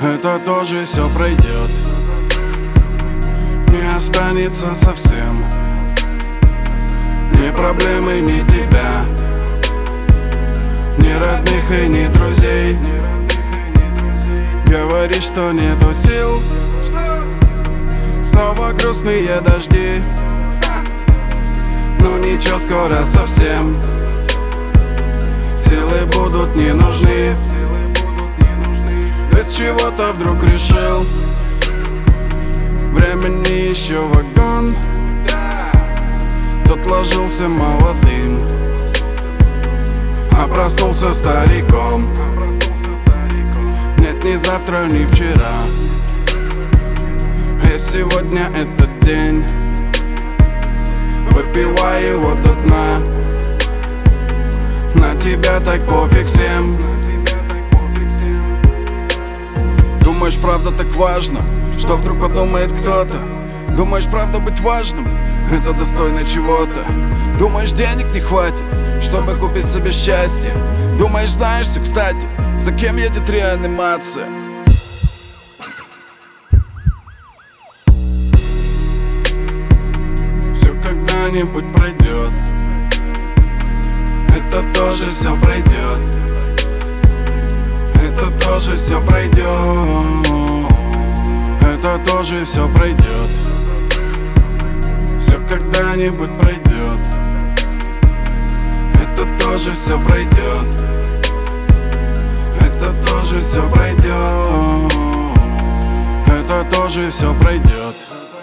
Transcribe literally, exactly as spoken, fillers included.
это тоже все пройдет. Не останется совсем ни проблемы, ни тебя, ни родных и ни друзей. Говоришь, что нету сил, снова грустные дожди. Ну ничего, скоро совсем силы будут не нужны. Ведь чего-то вдруг решил, времени еще вагон. Тот ложился молодым, а проснулся стариком. Нет ни завтра, ни вчера, и сегодня этот день. Выпивай его до дна, на тебя так пофиг всем. Думаешь, правда так важно, что вдруг подумает кто-то? Думаешь, правда быть важным — это достойно чего-то? Думаешь, денег не хватит, чтобы купить себе счастье? Думаешь, знаешься, кстати, за кем едет реанимация? Все когда-нибудь пройдет, это тоже все пройдет, это тоже все пройдет, это тоже все пройдет. Все когда-нибудь пройдет, это тоже все пройдет, это тоже все пройдет, это тоже все пройдет.